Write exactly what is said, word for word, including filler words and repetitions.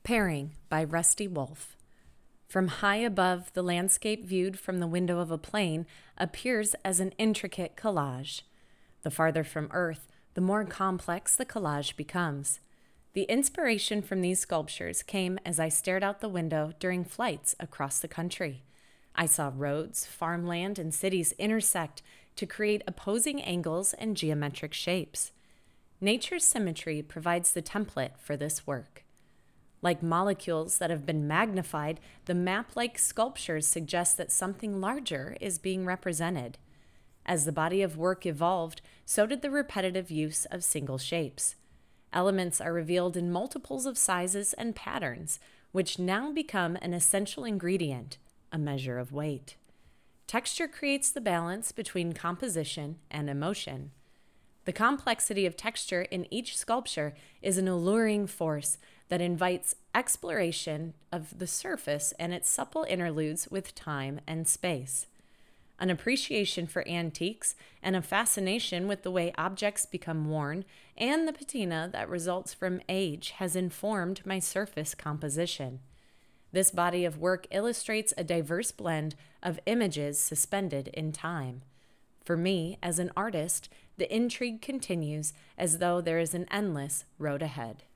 Pairing by Rusty Wolf. From high above, the landscape viewed from the window of a plane appears as an intricate collage. The farther from Earth, the more complex the collage becomes. The inspiration from these sculptures came as I stared out the window during flights across the country. I saw roads, farmland, and cities intersect to create opposing angles and geometric shapes. Nature's symmetry provides the template for this work. Like molecules that have been magnified, the map-like sculptures suggest that something larger is being represented. As the body of work evolved, so did the repetitive use of single shapes. Elements are revealed in multiples of sizes and patterns, which now become an essential ingredient, a measure of weight. Texture creates the balance between composition and emotion. The complexity of texture in each sculpture is an alluring force that invites exploration of the surface and its supple interludes with time and space. An appreciation for antiques and a fascination with the way objects become worn and the patina that results from age has informed my surface composition. This body of work illustrates a diverse blend of images suspended in time. For me, as an artist, the intrigue continues as though there is an endless road ahead.